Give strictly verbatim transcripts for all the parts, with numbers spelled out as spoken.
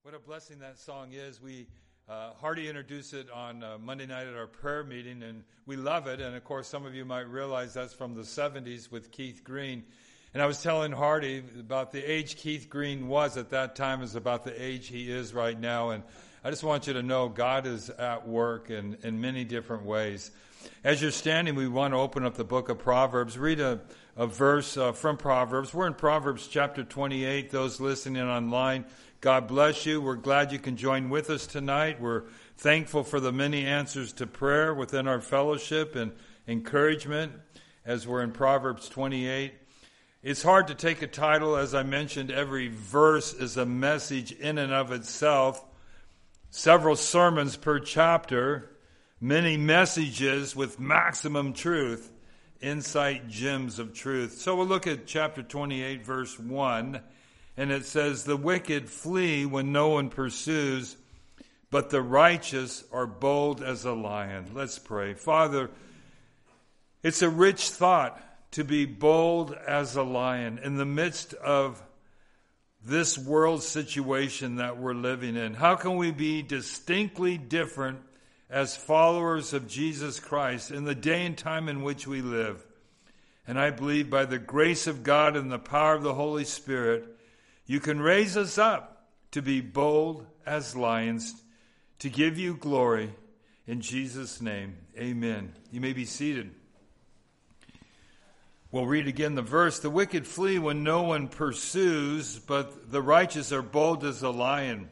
What a blessing that song is. We uh, Hardy introduced it on uh, Monday night at our prayer meeting, and we love it. And, of course, some of you might realize that's from the seventies with Keith Green. And I was telling Hardy about the age Keith Green was at that time is about the age he is right now. And I just want you to know God is at work in, in many different ways. As you're standing, we want to open up the book of Proverbs. Read a, a verse uh, from Proverbs. We're in Proverbs chapter twenty-eight. Those listening online, God bless you. We're glad you can join with us tonight. We're thankful for the many answers to prayer within our fellowship and encouragement as we're in Proverbs twenty-eight. It's hard to take a title. As I mentioned, every verse is a message in and of itself. Several sermons per chapter. Many messages with maximum truth, insight gems of truth. So we'll look at chapter twenty-eight, verse one, and it says, "The wicked flee when no one pursues, but the righteous are bold as a lion." Let's pray. Father, it's a rich thought to be bold as a lion in the midst of this world situation that we're living in. How can we be distinctly different as followers of Jesus Christ in the day and time in which we live? And I believe by the grace of God and the power of the Holy Spirit, you can raise us up to be bold as lions, to give you glory. In Jesus' name, amen. You may be seated. We'll read again the verse. "The wicked flee when no one pursues, but the righteous are bold as a lion."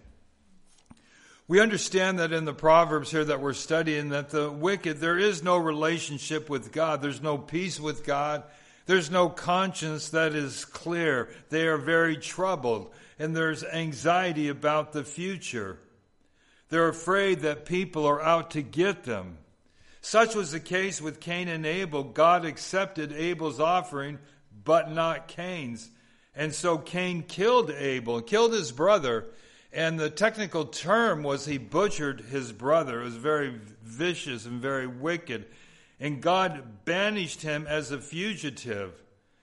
We understand that in the Proverbs here that we're studying, that the wicked, there is no relationship with God. There's no peace with God. There's no conscience that is clear. They are very troubled, and there's anxiety about the future. They're afraid that people are out to get them. Such was the case with Cain and Abel. God accepted Abel's offering, but not Cain's. And so Cain killed Abel, killed his brother. And the technical term was he butchered his brother. It was very vicious and very wicked. And God banished him as a fugitive.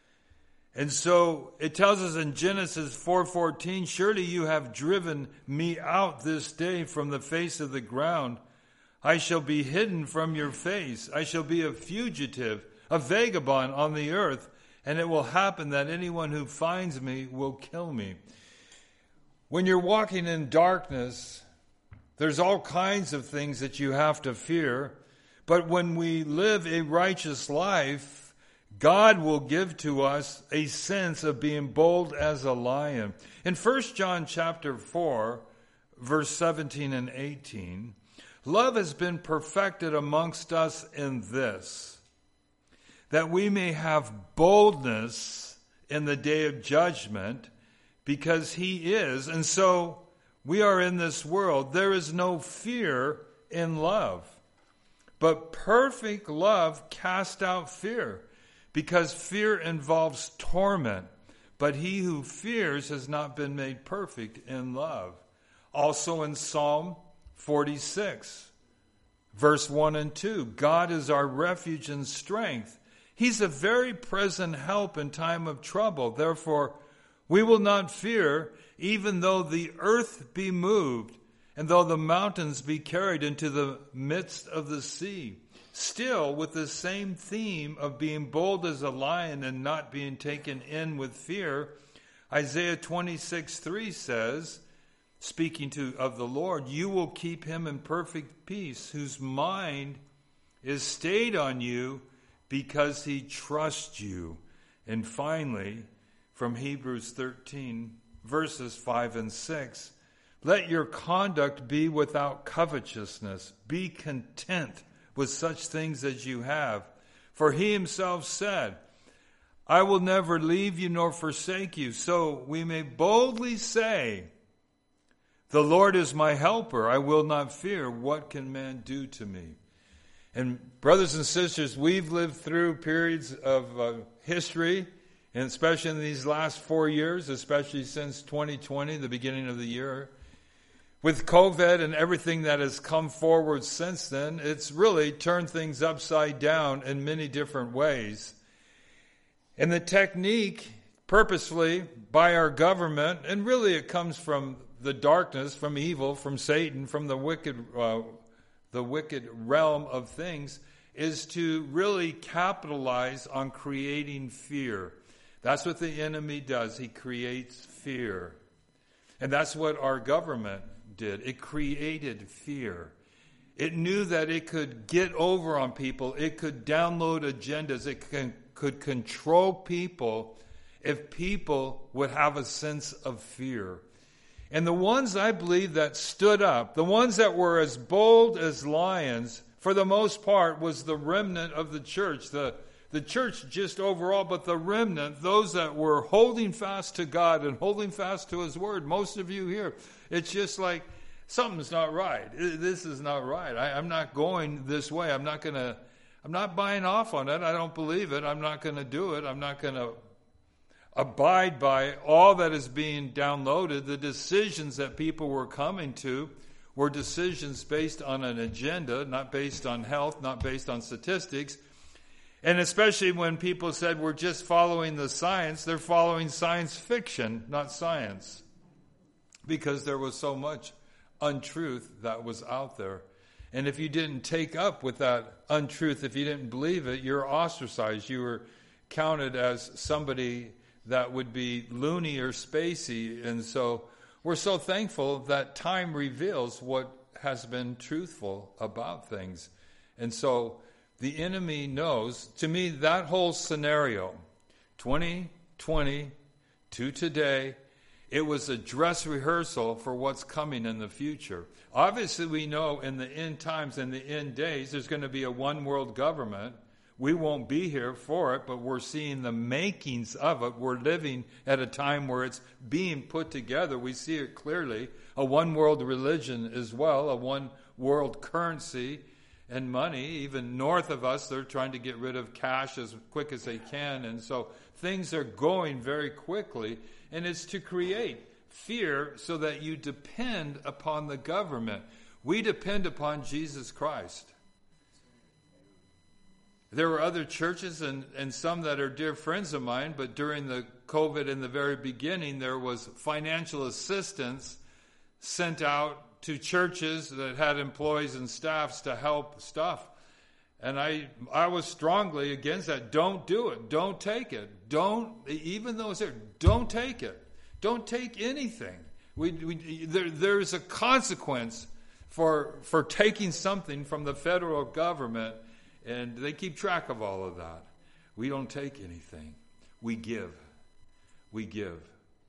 And so it tells us in Genesis four fourteen, "Surely you have driven me out this day from the face of the ground. I shall be hidden from your face. I shall be a fugitive, a vagabond on the earth. And it will happen that anyone who finds me will kill me." When you're walking in darkness, there's all kinds of things that you have to fear. But when we live a righteous life, God will give to us a sense of being bold as a lion. In First John chapter four, verse seventeen and eighteen, "Love has been perfected amongst us in this, that we may have boldness in the day of judgment, because he is." And so we are in this world. There is no fear in love. But perfect love casts out fear, because fear involves torment. But he who fears has not been made perfect in love. Also in Psalm forty-six, verse one and two, "God is our refuge and strength. He's a very present help in time of trouble. Therefore, we will not fear, even though the earth be moved, and though the mountains be carried into the midst of the sea." Still, with the same theme of being bold as a lion and not being taken in with fear, Isaiah twenty-six three says, speaking to of the Lord, "You will keep him in perfect peace, whose mind is stayed on you, because he trusts you." And finally, from Hebrews thirteen, verses five and six, "Let your conduct be without covetousness. Be content with such things as you have. For he himself said, 'I will never leave you nor forsake you.' So we may boldly say, 'The Lord is my helper. I will not fear. What can man do to me?'" And brothers and sisters, we've lived through periods of uh, history, and especially in these last four years, especially since twenty twenty, the beginning of the year, with COVID and everything that has come forward since then, it's really turned things upside down in many different ways. And the technique purposefully by our government, and really it comes from the darkness, from evil, from Satan, from the wicked, uh, the wicked realm of things, is to really capitalize on creating fear. That's what the enemy does. He creates fear. And that's what our government did. It created fear. It knew that it could get over on people. It could download agendas. It can, could control people if people would have a sense of fear. And the ones, I believe, that stood up, the ones that were as bold as lions, for the most part, was the remnant of the church. The, the church just overall, but the remnant, those that were holding fast to God and holding fast to His Word. Most of you here, it's just like, something's not right. This is not right. I, I'm not going this way. I'm not going to, I'm not buying off on it. I don't believe it. I'm not going to do it. I'm not going to abide by all that is being downloaded. The decisions that people were coming to were decisions based on an agenda, not based on health, not based on statistics. And especially when people said we're just following the science, they're following science fiction, not science. Because there was so much untruth that was out there. And if you didn't take up with that untruth, if you didn't believe it, you're ostracized. You were counted as somebody that would be loony or spacey. And so we're so thankful that time reveals what has been truthful about things. And so the enemy knows, to me, that whole scenario, twenty twenty to today, it was a dress rehearsal for what's coming in the future. Obviously, we know in the end times, in the end days, there's going to be a one world government. We won't be here for it, but we're seeing the makings of it. We're living at a time where it's being put together. We see it clearly. A one world religion as well, a one world currency and money. Even north of us, they're trying to get rid of cash as quick as they can. And so things are going very quickly. And it's to create fear so that you depend upon the government. We depend upon Jesus Christ. There were other churches and, and some that are dear friends of mine, but during the COVID in the very beginning, there was financial assistance sent out to churches that had employees and staffs to help stuff. And I I was strongly against that. Don't do it. Don't take it. Don't, even though it's there, don't take it. Don't take anything. We, we there there's a consequence for for taking something from the federal government, and they keep track of all of that. We don't take anything. We give. We give.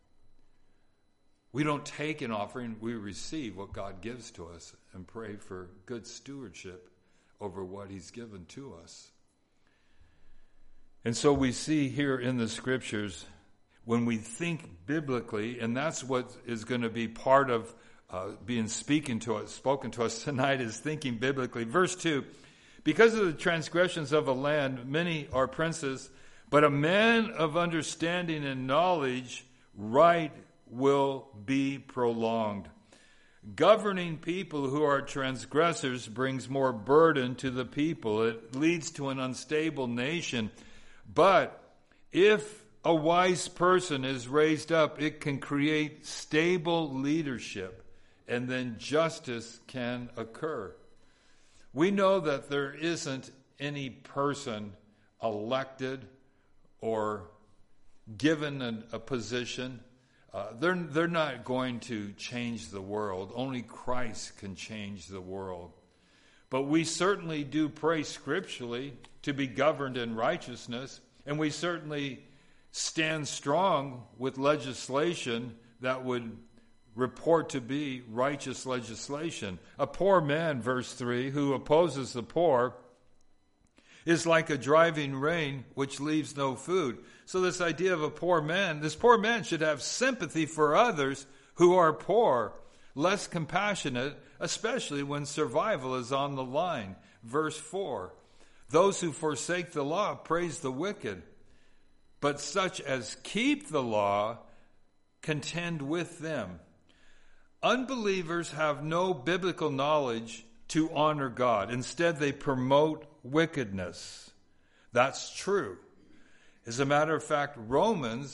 We don't take an offering. We receive what God gives to us and pray for good stewardship over what He's given to us. And so we see here in the Scriptures, when we think biblically, and that's what is going to be part of uh, being speaking to us, spoken to us tonight, is thinking biblically. Verse two, because of the transgressions of a land, many are princes, but a man of understanding and knowledge, right will be prolonged. Governing people who are transgressors brings more burden to the people. It leads to an unstable nation. But if a wise person is raised up, it can create stable leadership, and then justice can occur. We know that there isn't any person elected or given a, a position. Uh, they're, they're not going to change the world. Only Christ can change the world. But we certainly do pray scripturally to be governed in righteousness, and we certainly stand strong with legislation that would report to be righteous legislation. A poor man, verse three, who opposes the poor is like a driving rain which leaves no food. So this idea of a poor man, this poor man should have sympathy for others who are poor, less compassionate, especially when survival is on the line. Verse four, those who forsake the law praise the wicked, but such as keep the law contend with them. Unbelievers have no biblical knowledge to honor God. Instead, they promote wickedness. That's true. As a matter of fact, Romans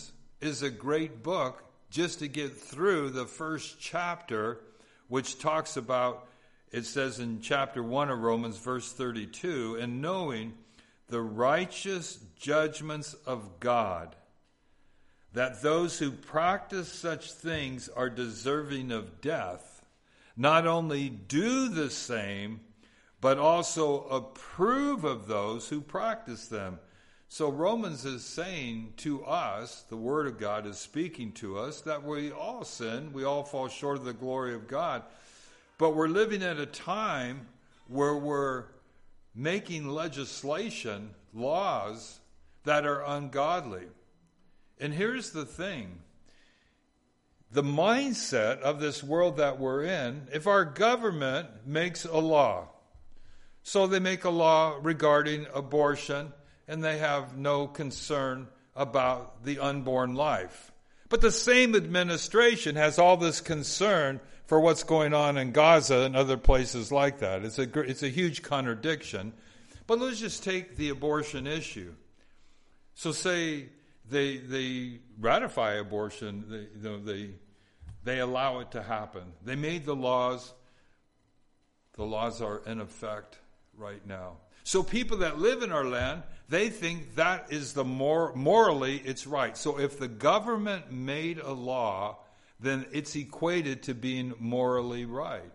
is a great book just to get through the first chapter, which talks about, it says in chapter one of Romans, verse thirty-two, and knowing the righteous judgments of God, that those who practice such things are deserving of death, not only do the same, but also approve of those who practice them. So Romans is saying to us, the Word of God is speaking to us, that we all sin, we all fall short of the glory of God, but we're living at a time where we're making legislation, laws, that are ungodly. And here's the thing. The mindset of this world that we're in, if our government makes a law, so they make a law regarding abortion, and they have no concern about the unborn life. But the same administration has all this concern for what's going on in Gaza and other places like that. It's a, it's a huge contradiction. But let's just take the abortion issue. So say they they ratify abortion, they, you know, they they allow it to happen. They made the laws. The laws are in effect right now. So people that live in our land, they think that is the more morally it's right. So if the government made a law, then it's equated to being morally right.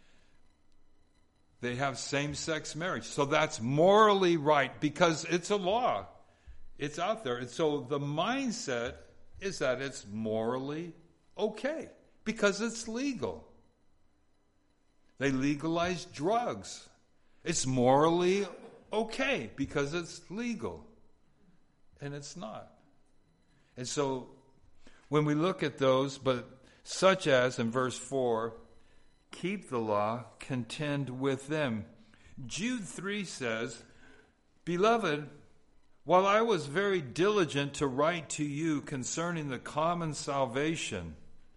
They have same-sex marriage. So that's morally right because it's a law. It's out there. And so the mindset is that it's morally okay because it's legal. They legalize drugs. It's morally okay because it's legal. And it's not. And so when we look at those, but such as in verse four, keep the law, contend with them. Jude three says, Beloved, while I was very diligent to write to you concerning the common salvation,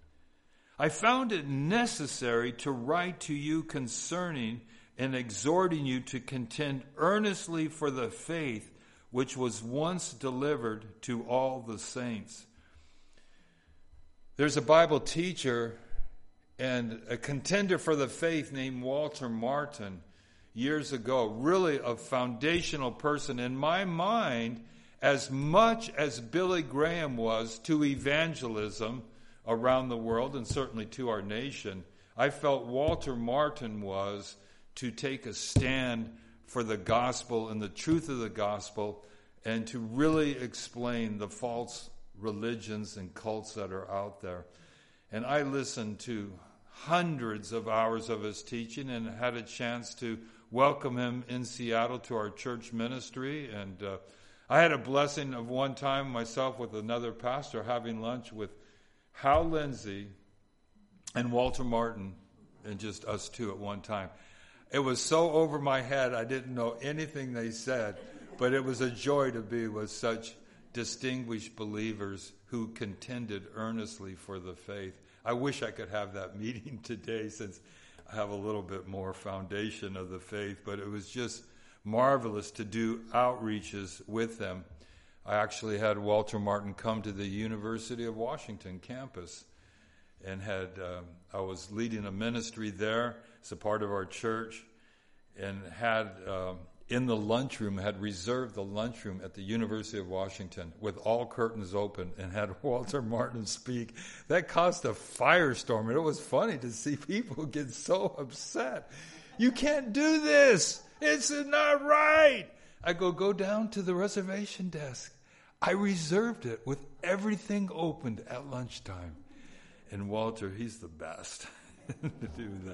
I found it necessary to write to you concerning and exhorting you to contend earnestly for the faith which was once delivered to all the saints. There's a Bible teacher and a contender for the faith named Walter Martin years ago, really a foundational person in my mind, as much as Billy Graham was to evangelism around the world and certainly to our nation. I felt Walter Martin was to take a stand for the gospel and the truth of the gospel and to really explain the false religions and cults that are out there. And I listened to hundreds of hours of his teaching and had a chance to welcome him in Seattle to our church ministry. And uh, I had a blessing of one time myself with another pastor having lunch with Hal Lindsey and Walter Martin and just us two at one time. It was so over my head, I didn't know anything they said, but it was a joy to be with such distinguished believers who contended earnestly for the faith. I wish I could have that meeting today since I have a little bit more foundation of the faith, but it was just marvelous to do outreaches with them. I actually had Walter Martin come to the University of Washington campus and had um, I was leading a ministry there as a part of our church and had um, in the lunchroom, had reserved the lunchroom at the University of Washington with all curtains open and had Walter Martin speak. That caused a firestorm, and it was funny to see people get so upset. You can't do this. It's not right. I go, go down to the reservation desk. I reserved it with everything opened at lunchtime. And Walter, he's the best to do that.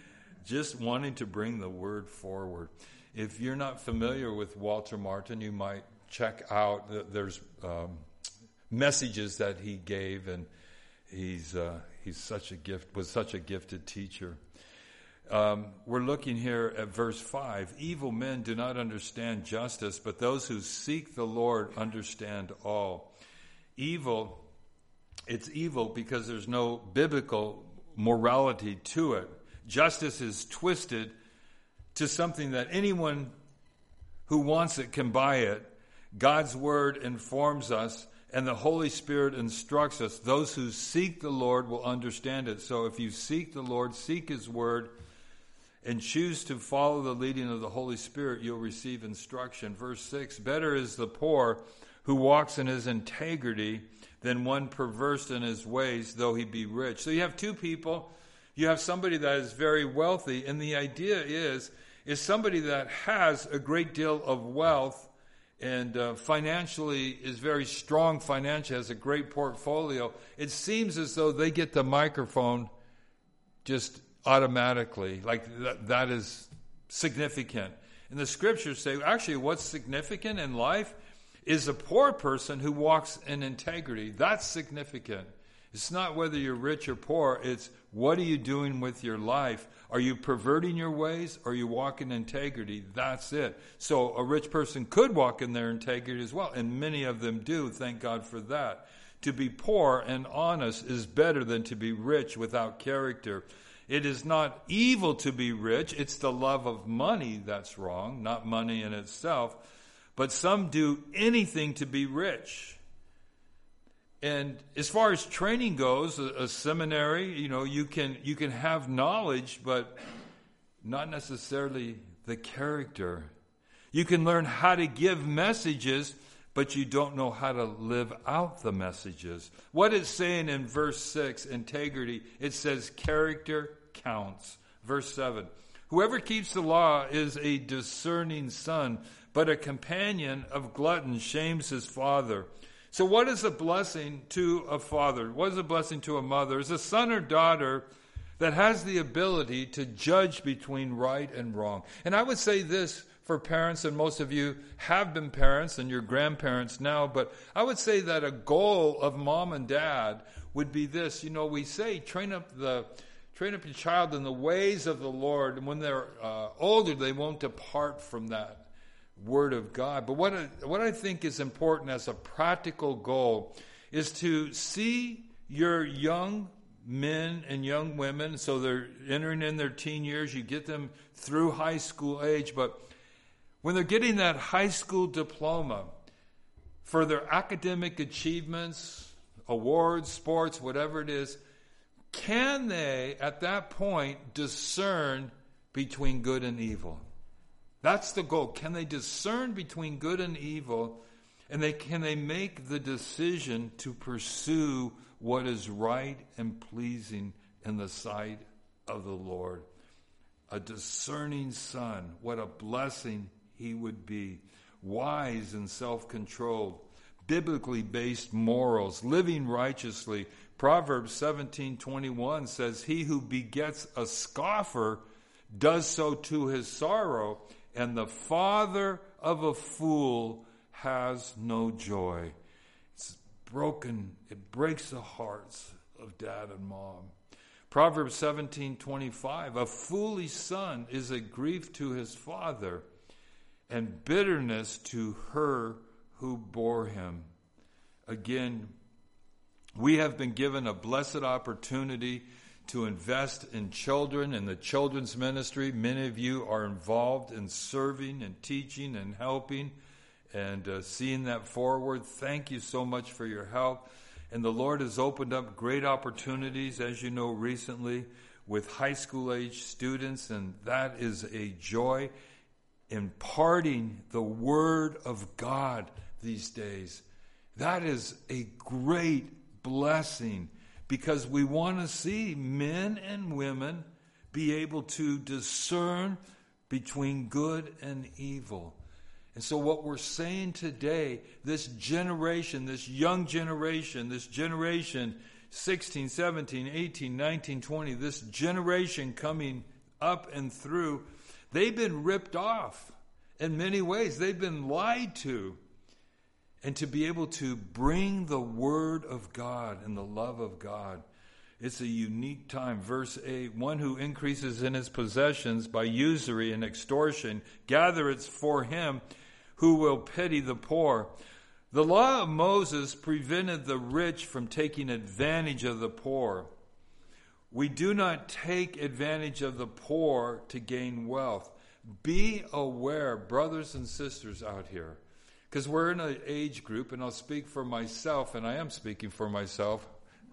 Just wanting to bring the word forward. If you're not familiar with Walter Martin, you might check out. There's um, messages that he gave, and he's uh, he's such a gift. Was such a gifted teacher. Um, we're looking here at verse five. Evil men do not understand justice, but those who seek the Lord understand all. Evil. It's evil because there's no biblical morality to it. Justice is twisted to something that anyone who wants it can buy it. God's word informs us, And the Holy Spirit instructs us. Those who seek the Lord will understand it. So if you seek the Lord, seek His Word, and choose to follow the leading of the Holy Spirit, you'll receive instruction. Verse six, better is the poor who walks in his integrity than one perverse in his ways, though he be rich. So you have two people. You have somebody that is very wealthy, and the idea is, is somebody that has a great deal of wealth and uh, financially is very strong financially, has a great portfolio. It seems as though they get the microphone just automatically, like th- that is significant. And the scriptures say, actually, what's significant in life is a poor person who walks in integrity. That's significant. It's not whether you're rich or poor. It's what are you doing with your life? Are you perverting your ways? Or are you walking in integrity? That's it. So a rich person could walk in their integrity as well. And many of them do. Thank God for that. To be poor and honest is better than to be rich without character. It is not evil to be rich. It's the love of money that's wrong, not money in itself. But some do anything to be rich. And as far as training goes, a, a seminary, you know, you can you can have knowledge, but not necessarily the character. You can learn how to give messages, but you don't know how to live out the messages. What it's saying in verse six, integrity, it says character counts. Verse seven, whoever keeps the law is a discerning son, but a companion of gluttons shames his father. So what is a blessing to a father? What is a blessing to a mother? Is a son or daughter that has the ability to judge between right and wrong. And I would say this for parents, and most of you have been parents and you're grandparents now, but I would say that a goal of mom and dad would be this. You know, we say train up the train up your child in the ways of the Lord, and when they're uh, older, they won't depart from that Word of God. But what I, what I think is important as a practical goal is to see your young men and young women, so they're entering in their teen years, you get them through high school age, but when they're getting that high school diploma for their academic achievements, awards, sports, whatever it is, can they at that point discern between good and evil? That's the goal. Can they discern between good and evil, and they can they make the decision to pursue what is right and pleasing in the sight of the Lord? A discerning son, what a blessing he would be. Wise and self-controlled, biblically based morals, living righteously. Proverbs seventeen twenty-one says, he who begets a scoffer does so to his sorrow, and the father of a fool has no joy. It's broken. It breaks the hearts of dad and mom. Proverbs seventeen twenty-five, a foolish son is a grief to his father, and bitterness to her who bore him. Again, we have been given a blessed opportunity to invest in children and the children's ministry. Many of you are involved in serving and teaching and helping and uh, seeing that forward. Thank you so much for your help. And the Lord has opened up great opportunities, as you know, recently with high school age students, and that is a joy. Imparting the Word of God these days, that is a great blessing, because we want to see men and women be able to discern between good and evil. And so what we're saying today, this generation, this young generation, this generation sixteen, seventeen, eighteen, nineteen, twenty, this generation coming up and through, they've been ripped off in many ways. They've been lied to. And to be able to bring the Word of God and the love of God, it's a unique time. Verse eight, one who increases in his possessions by usury and extortion, gathereth for him who will pity the poor. The law of Moses prevented the rich from taking advantage of the poor. We do not take advantage of the poor to gain wealth. Be aware, brothers and sisters out here. because we're in an age group, and I'll speak for myself, and I am speaking for myself,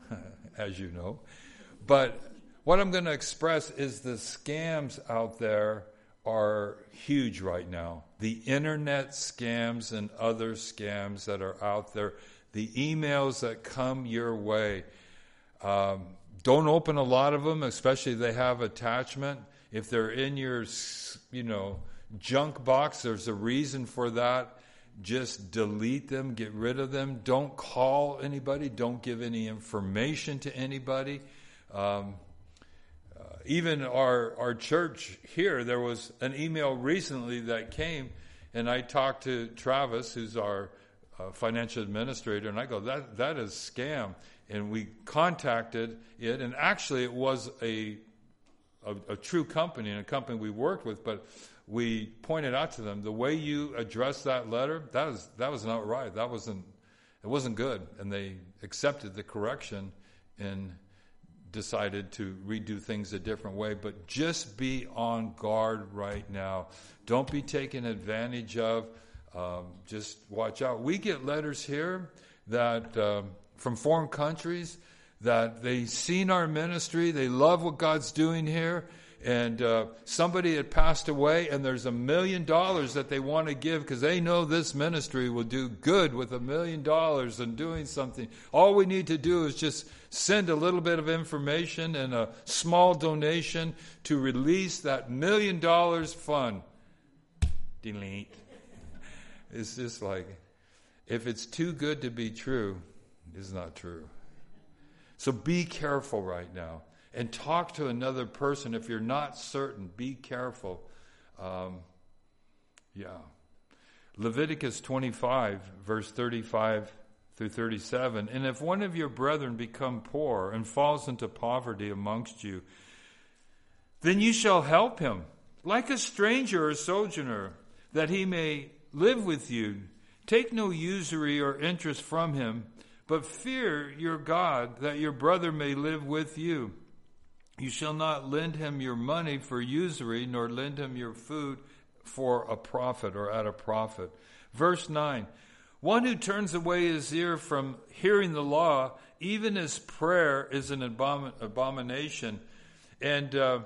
as you know. But what I'm going to express is the scams out there are huge right now. The internet scams and other scams that are out there, the emails that come your way. Um, don't open a lot of them, especially if they have attachment. If they're in your, you know, junk box, there's a reason for that. Just delete them, get rid of them. Don't call anybody. Don't give any information to anybody. Um, uh, even our our church here, there was an email recently that came, and I talked to Travis, who's our uh, financial administrator, and I go, that that is scam. And we contacted it, and actually it was a a, a true company and a company we worked with, but we pointed out to them, the way you addressed that letter, that was that was not right. That wasn't it wasn't good. And they accepted the correction and decided to redo things a different way. But just be on guard right now. Don't be taken advantage of. Um, just watch out. We get letters here that um, from foreign countries that they've seen our ministry, they love what God's doing here. And uh, somebody had passed away, and there's a million dollars that they want to give because they know this ministry will do good with a million dollars and doing something. All we need to do is just send a little bit of information and a small donation to release that million dollars fund. Delete. It's just like, if it's too good to be true, it's not true. So be careful right now. And talk to another person. If you're not certain, be careful. Um, yeah. Leviticus twenty-five, verse thirty-five through thirty-seven. And if one of your brethren become poor and falls into poverty amongst you, then you shall help him, like a stranger or sojourner, that he may live with you. Take no usury or interest from him, but fear your God, that your brother may live with you. You shall not lend him your money for usury, nor lend him your food for a profit or at a profit. Verse nine, one who turns away his ear from hearing the law, even his prayer is an abomin- abomination. And uh,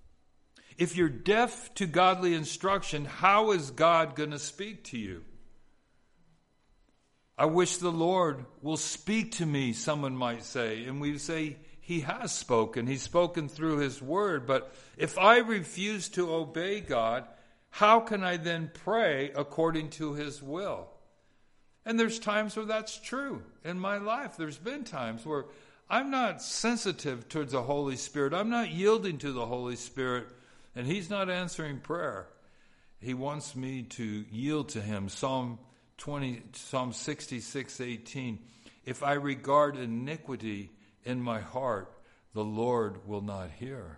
if you're deaf to godly instruction, how is God going to speak to you? I wish the Lord will speak to me, someone might say. And we say, He has spoken. He's spoken through His word. But if I refuse to obey God, how can I then pray according to His will? And there's times where that's true in my life. There's been times where I'm not sensitive towards the Holy Spirit. I'm not yielding to the Holy Spirit, and He's not answering prayer. He wants me to yield to Him. Psalm twenty, Psalm sixty-six eighteen. If I regard iniquity in my heart, the Lord will not hear.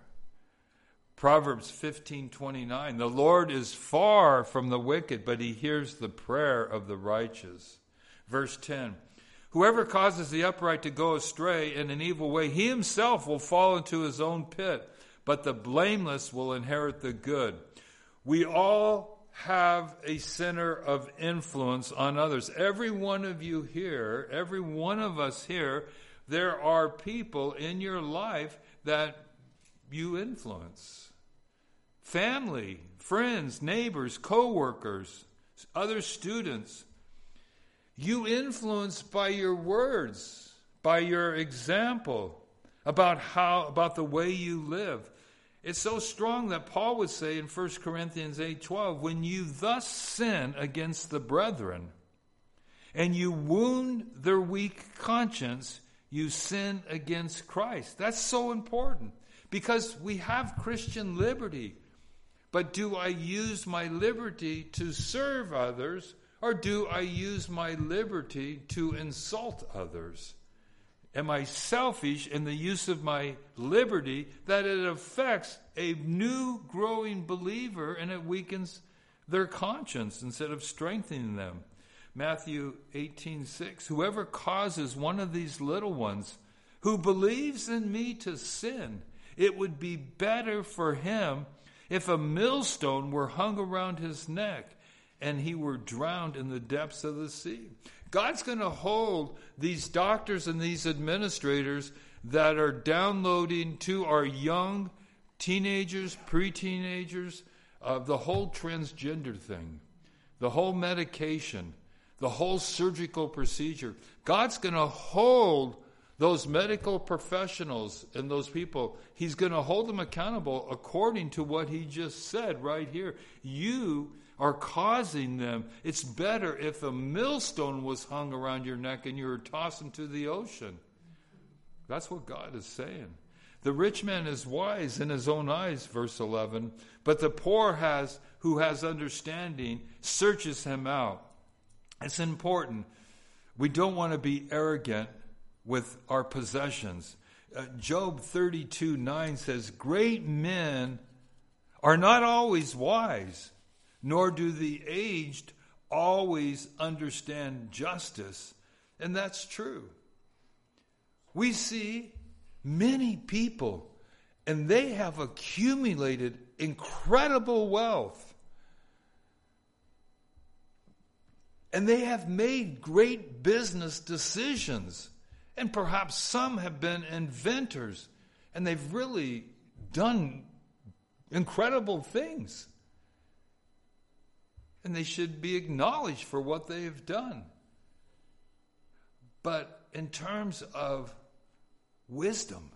Proverbs fifteen twenty-nine. The Lord is far from the wicked, but He hears the prayer of the righteous. Verse ten. Whoever causes the upright to go astray in an evil way, he himself will fall into his own pit, but the blameless will inherit the good. We all have a center of influence on others. Every one of you here, every one of us here, there are people in your life that you influence. Family, friends, neighbors, co-workers, other students. You influence by your words, by your example, about how about the way you live. It's so strong that Paul would say in First Corinthians eight twelve, when you thus sin against the brethren, and you wound their weak conscience, you sin against Christ. That's so important because we have Christian liberty. But do I use my liberty to serve others, or do I use my liberty to insult others? Am I selfish in the use of my liberty that it affects a new growing believer and it weakens their conscience instead of strengthening them? Matthew eighteen six. Whoever causes one of these little ones who believes in me to sin, it would be better for him if a millstone were hung around his neck and he were drowned in the depths of the sea. God's going to hold these doctors and these administrators that are downloading to our young teenagers, pre-teenagers, uh, the whole transgender thing, the whole medication, the whole surgical procedure. God's going to hold those medical professionals and those people. He's going to hold them accountable according to what he just said right here. You are causing them. It's better if a millstone was hung around your neck and you were tossed into the ocean. That's what God is saying. The rich man is wise in his own eyes, verse eleven, but the poor has who has understanding searches him out. It's important. We don't want to be arrogant with our possessions. Uh, Job thirty-two nine says, great men are not always wise, nor do the aged always understand justice. And that's true. We see many people, and they have accumulated incredible wealth. And they have made great business decisions. And perhaps some have been inventors. And they've really done incredible things. And they should be acknowledged for what they have done. But in terms of wisdom,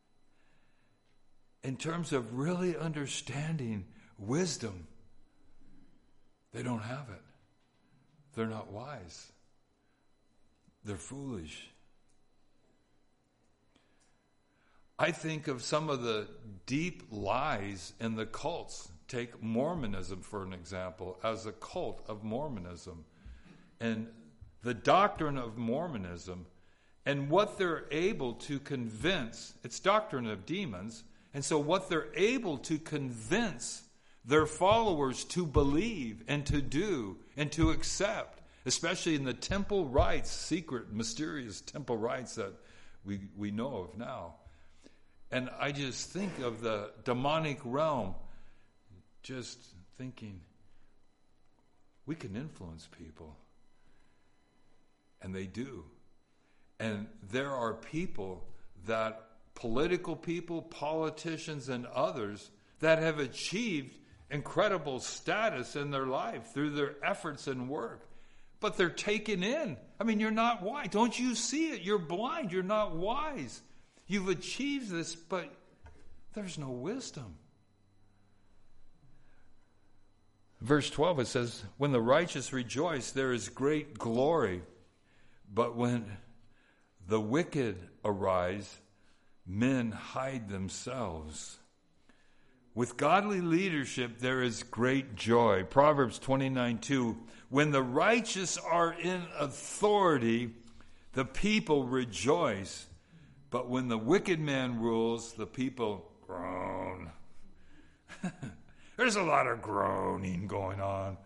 in terms of really understanding wisdom, they don't have it. They're not wise. They're foolish. I think of some of the deep lies in the cults. Take Mormonism, for an example, as a cult of Mormonism. And the doctrine of Mormonism and what they're able to convince, it's doctrine of demons, and so what they're able to convince their followers to believe and to do and to accept, especially in the temple rites, secret, mysterious temple rites that we, we know of now. And I just think of the demonic realm, just thinking, we can influence people. And they do. And there are people that, political people, politicians, and others, that have achieved incredible status in their life through their efforts and work. But they're taken in. I mean, you're not wise. Don't you see it? You're blind. You're not wise. You've achieved this, but there's no wisdom. Verse twelve, it says, when the righteous rejoice, there is great glory. But when the wicked arise, men hide themselves. With godly leadership, there is great joy. Proverbs twenty-nine two, when the righteous are in authority, the people rejoice. But when the wicked man rules, the people groan. There's a lot of groaning going on.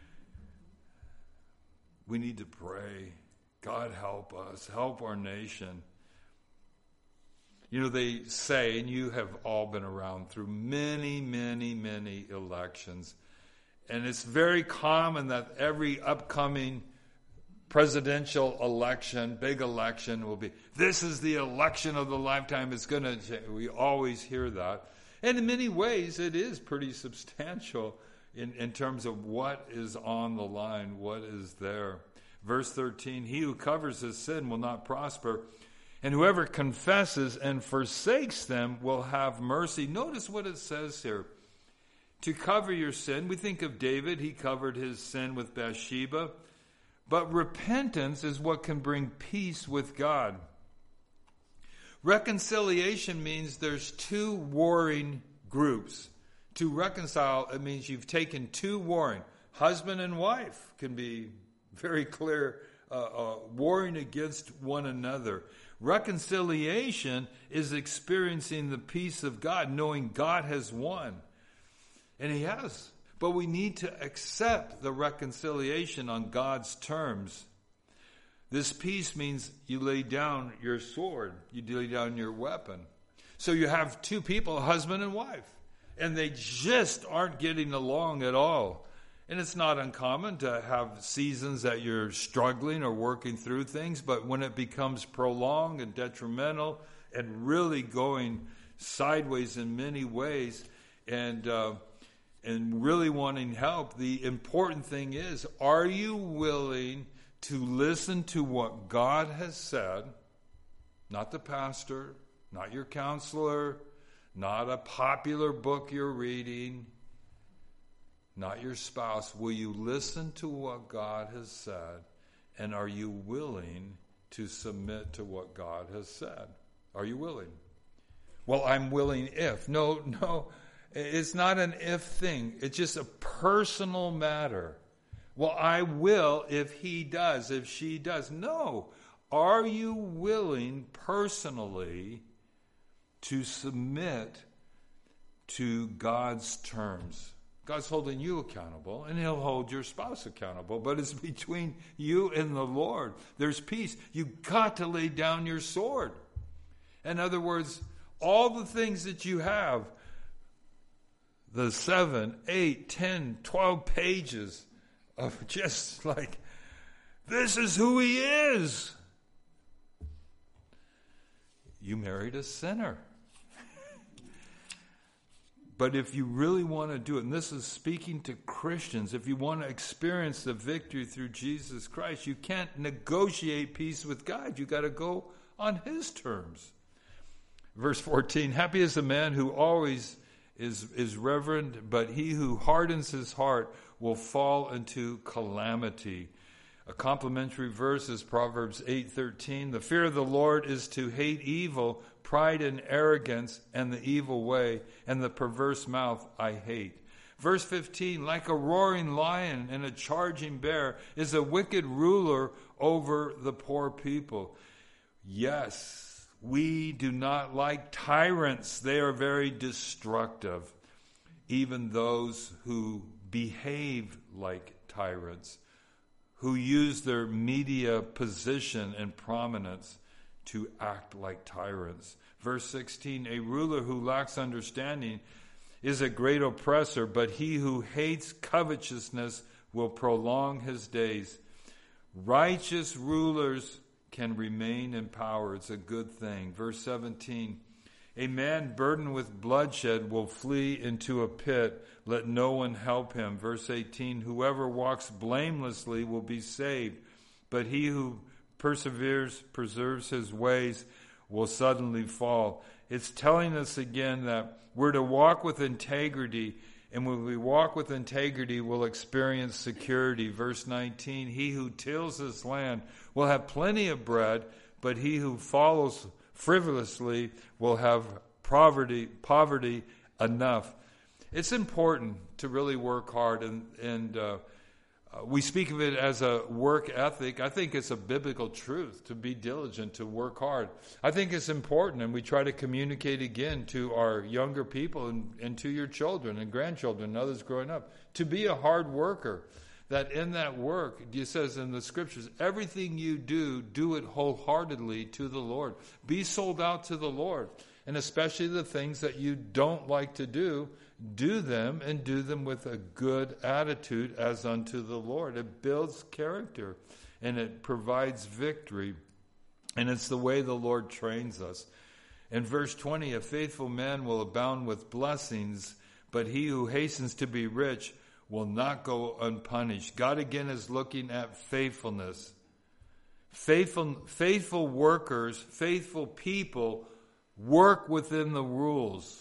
We need to pray. God help us. Help our nation. You know, they say, and you have all been around through many, many, many elections, and it's very common that every upcoming presidential election, big election, will be, this is the election of the lifetime. It's going to change. We always hear that. And in many ways, it is pretty substantial in, in terms of what is on the line, what is there. Verse thirteen, he who covers his sin will not prosper, and whoever confesses and forsakes them will have mercy. Notice what it says here. To cover your sin, we think of David, he covered his sin with Bathsheba. But repentance is what can bring peace with God. Reconciliation means there's two warring groups. To reconcile, it means you've taken two warring. Husband and wife can be very clear, uh, uh, warring against one another. Reconciliation is experiencing the peace of God, knowing God has won. And he has. But we need to accept the reconciliation on God's terms. This peace means you lay down your sword. You lay down your weapon. So you have two people, husband and wife. And they just aren't getting along at all. And it's not uncommon to have seasons that you're struggling or working through things, but when it becomes prolonged and detrimental and really going sideways in many ways and uh, and really wanting help, the important thing is, are you willing to listen to what God has said? Not the pastor, not your counselor, not a popular book you're reading, not your spouse. Will you listen to what God has said, and are you willing to submit to what God has said? Are you willing? Well, I'm willing if. No, no, it's not an if thing. It's just a personal matter. Well, I will if he does, if she does. No. Are you willing personally to submit to God's terms? God's holding you accountable, and he'll hold your spouse accountable, but it's between you and the Lord. There's peace. You've got to lay down your sword. In other words, all the things that you have, the seven, eight, ten, twelve pages of just like, this is who he is. You married a sinner. But if you really want to do it, and this is speaking to Christians, if you want to experience the victory through Jesus Christ, you can't negotiate peace with God. You got to go on his terms. Verse fourteen, happy is the man who always is, is reverent, but he who hardens his heart will fall into calamity. A complementary verse is Proverbs eight thirteen. The fear of the Lord is to hate evil, pride and arrogance, and the evil way, and the perverse mouth I hate. Verse fifteen, like a roaring lion and a charging bear is a wicked ruler over the poor people. Yes, we do not like tyrants. They are very destructive. Even those who behave like tyrants, who use their media position and prominence to act like tyrants. Verse sixteen, a ruler who lacks understanding is a great oppressor, but he who hates covetousness will prolong his days. Righteous rulers can remain in power. It's a good thing. Verse seventeen, a man burdened with bloodshed will flee into a pit. Let no one help him. Verse eighteen, whoever walks blamelessly will be saved, but he who perseveres, preserves his ways, will suddenly fall. It's telling us again that we're to walk with integrity, and when we walk with integrity, we'll experience security. Verse nineteen, he who tills his land will have plenty of bread, but he who follows frivolously will have poverty, poverty enough. It's important to really work hard, and, and uh, uh, we speak of it as a work ethic. I think it's a biblical truth to be diligent, to work hard. I think it's important, and we try to communicate again to our younger people and, and to your children and grandchildren and others growing up, to be a hard worker. That in that work, it says in the scriptures, everything you do, do it wholeheartedly to the Lord. Be sold out to the Lord. And especially the things that you don't like to do, do them and do them with a good attitude as unto the Lord. It builds character and it provides victory. And it's the way the Lord trains us. In verse twenty, a faithful man will abound with blessings, but he who hastens to be rich will not go unpunished. God again is looking at faithfulness. Faithful, faithful workers, faithful people work within the rules.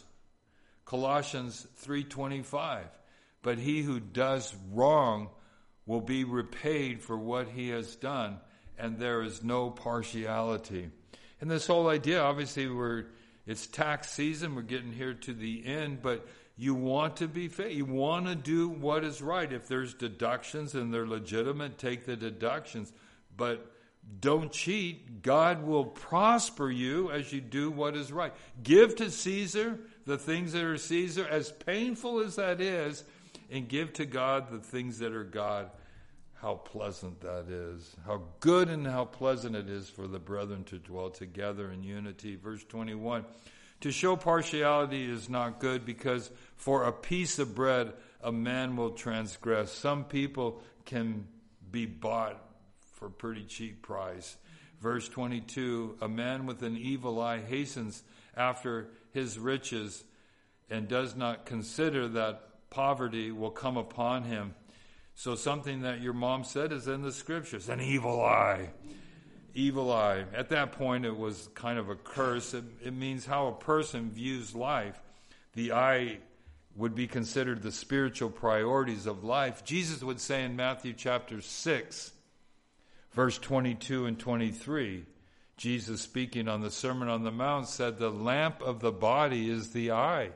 Colossians three twenty-five. But he who does wrong will be repaid for what he has done, and there is no partiality. And this whole idea, obviously, we're it's tax season. We're getting here to the end, but you want to be fair. You want to do what is right. If there's deductions and they're legitimate, take the deductions. But don't cheat. God will prosper you as you do what is right. Give to Caesar the things that are Caesar, as painful as that is, and give to God the things that are God. How pleasant that is. How good and how pleasant it is for the brethren to dwell together in unity. Verse twenty-one. To show partiality is not good, because for a piece of bread a man will transgress. Some people can be bought for pretty cheap price. Verse twenty-two, a man with an evil eye hastens after his riches and does not consider that poverty will come upon him. So something that your mom said is in the scriptures, an evil eye. Evil eye. At that point, it was kind of a curse. It, it means how a person views life. The eye would be considered the spiritual priorities of life. Jesus would say in Matthew chapter six, verse twenty-two and twenty-three, Jesus speaking on the Sermon on the Mount said, the lamp of the body is the eye.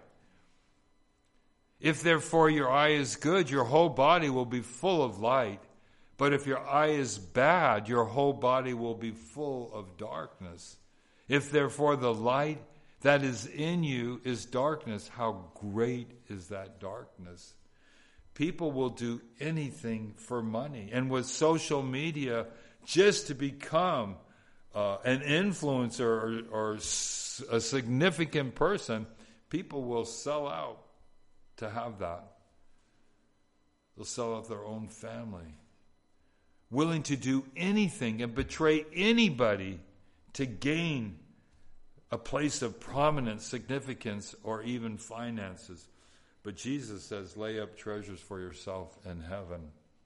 If therefore your eye is good, your whole body will be full of light. But if your eye is bad, your whole body will be full of darkness. If therefore the light that is in you is darkness, how great is that darkness? People will do anything for money. And with social media, just to become uh, an influencer or, or a significant person, people will sell out to have that. They'll sell out their own family. Willing to do anything and betray anybody to gain a place of prominent significance or even finances. But Jesus says, lay up treasures for yourself in heaven.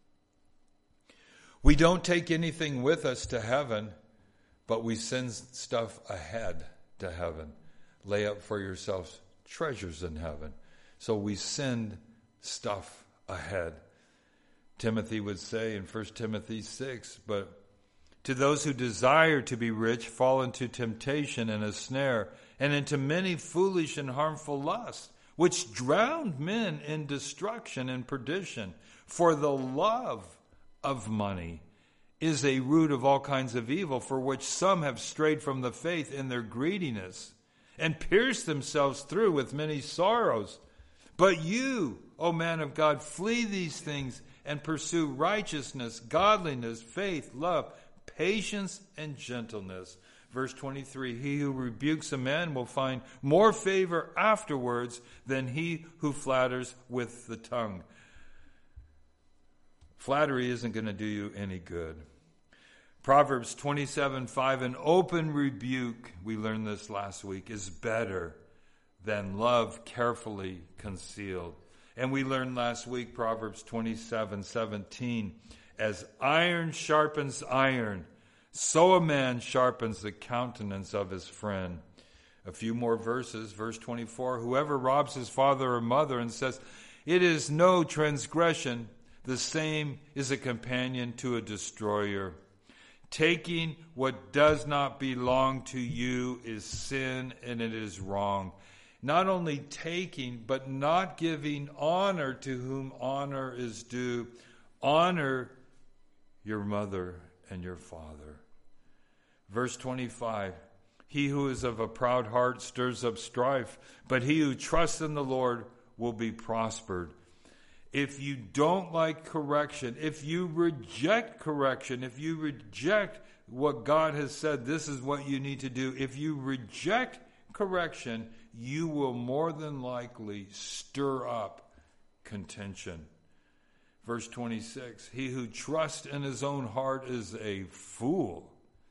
We don't take anything with us to heaven, but we send stuff ahead to heaven. Lay up for yourselves treasures in heaven. So we send stuff ahead. Timothy would say in First Timothy six, but to those who desire to be rich fall into temptation and a snare, and into many foolish and harmful lusts, which drown men in destruction and perdition. For the love of money is a root of all kinds of evil, for which some have strayed from the faith in their greediness, and pierced themselves through with many sorrows. But you, O man of God, flee these things and pursue righteousness, godliness, faith, love, patience, and gentleness. Verse twenty-three, he who rebukes a man will find more favor afterwards than he who flatters with the tongue. Flattery isn't going to do you any good. Proverbs twenty-seven five, an open rebuke, we learned this last week, is better than love carefully concealed. And we learned last week, Proverbs twenty-seven seventeen, as iron sharpens iron, so a man sharpens the countenance of his friend. A few more verses, verse twenty-four, whoever robs his father or mother and says, it is no transgression, the same is a companion to a destroyer. Taking what does not belong to you is sin, and it is wrong. Not only taking, but not giving honor to whom honor is due. Honor your mother and your father. Verse twenty-five, he who is of a proud heart stirs up strife, but he who trusts in the Lord will be prospered. If you don't like correction, if you reject correction, if you reject what God has said, this is what you need to do. If you reject correction, you will more than likely stir up contention. Verse twenty-six, he who trusts in his own heart is a fool.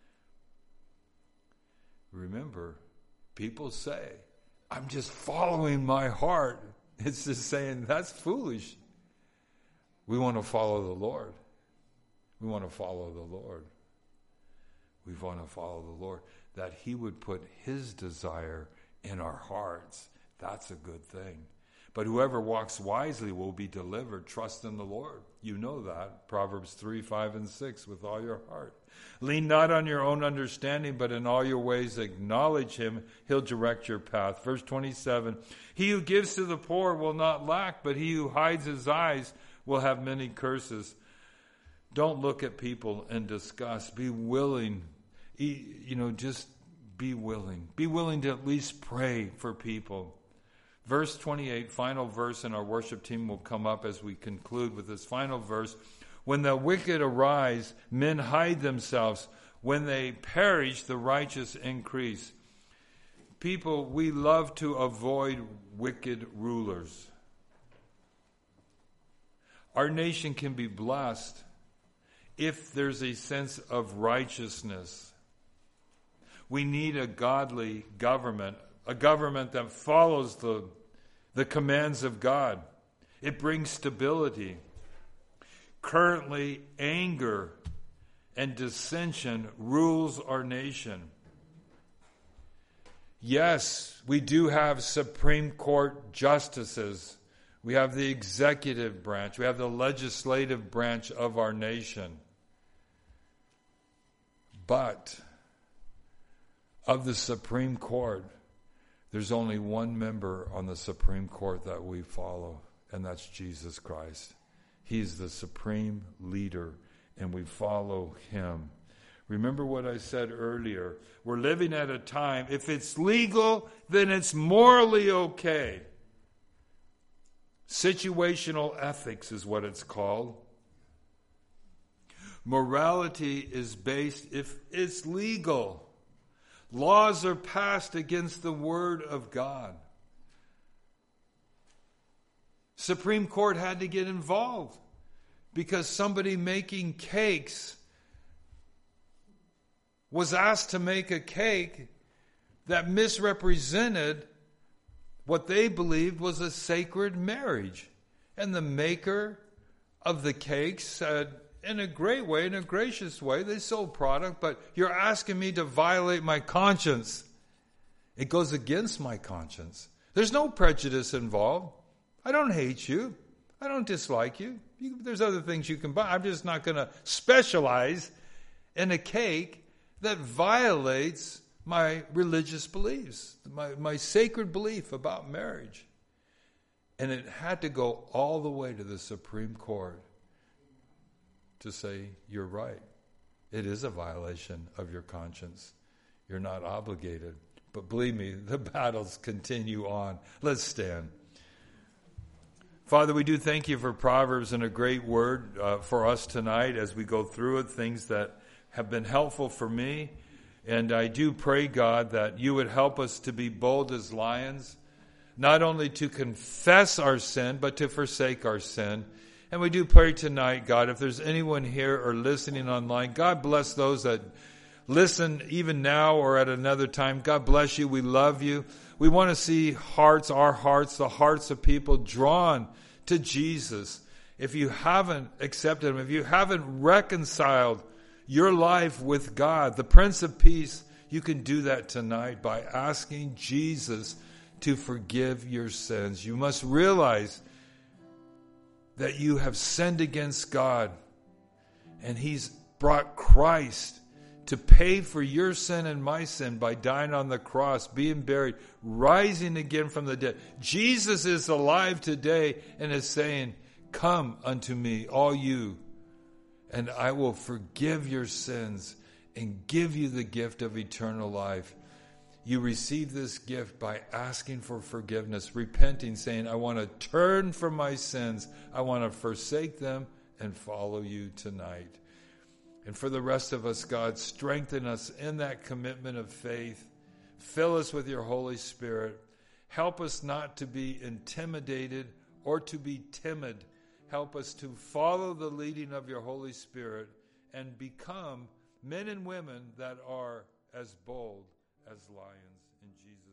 Remember, people say, I'm just following my heart. It's just saying, that's foolish. We want to follow the Lord. We want to follow the Lord. We want to follow the Lord. That he would put his desire in our hearts. That's a good thing. But whoever walks wisely will be delivered. Trust in the Lord. You know that. Proverbs three, five, and six, with all your heart. Lean not on your own understanding, but in all your ways acknowledge him. He'll direct your path. Verse twenty-seven, he who gives to the poor will not lack, but he who hides his eyes will have many curses. Don't look at people in disgust. Be willing. You know, just be willing. Be willing to at least pray for people. Verse twenty-eight, final verse, and our worship team will come up as we conclude with this final verse. When the wicked arise, men hide themselves. When they perish, the righteous increase. People, we love to avoid wicked rulers. Our nation can be blessed if there's a sense of righteousness. We need a godly government, a government that follows the, the commands of God. It brings stability. Currently, anger and dissension rules our nation. Yes, we do have Supreme Court justices. We have the executive branch. We have the legislative branch of our nation. But of the Supreme Court, there's only one member on the Supreme Court that we follow, and that's Jesus Christ. He's the supreme leader, and we follow him. Remember what I said earlier. We're living at a time, if it's legal, then it's morally okay. Situational ethics is what it's called. Morality is based if it's legal. Laws are passed against the Word of God. Supreme Court had to get involved because somebody making cakes was asked to make a cake that misrepresented what they believed was a sacred marriage. And the maker of the cake said, in a great way, in a gracious way, they sold product, but you're asking me to violate my conscience. It goes against my conscience. There's no prejudice involved. I don't hate you. I don't dislike you. you there's other things you can buy. I'm just not going to specialize in a cake that violates my religious beliefs, my, my sacred belief about marriage. And it had to go all the way to the Supreme Court to say, you're right. It is a violation of your conscience. You're not obligated. But believe me, the battles continue on. Let's stand. Father, we do thank you for Proverbs and a great word uh, for us tonight as we go through it, things that have been helpful for me. And I do pray, God, that you would help us to be bold as lions, not only to confess our sin, but to forsake our sin. And we do pray tonight, God, if there's anyone here or listening online, God bless those that listen even now or at another time. God bless you. We love you. We want to see hearts, our hearts, the hearts of people drawn to Jesus. If you haven't accepted him, if you haven't reconciled your life with God, the Prince of Peace, you can do that tonight by asking Jesus to forgive your sins. You must realize that you have sinned against God, and he's brought Christ to pay for your sin and my sin by dying on the cross, being buried, rising again from the dead. Jesus is alive today and is saying, come unto me, all you, and I will forgive your sins and give you the gift of eternal life. You receive this gift by asking for forgiveness, repenting, saying, I want to turn from my sins. I want to forsake them and follow you tonight. And for the rest of us, God, strengthen us in that commitment of faith. Fill us with your Holy Spirit. Help us not to be intimidated or to be timid. Help us to follow the leading of your Holy Spirit and become men and women that are as bold as lions. In Jesus' name.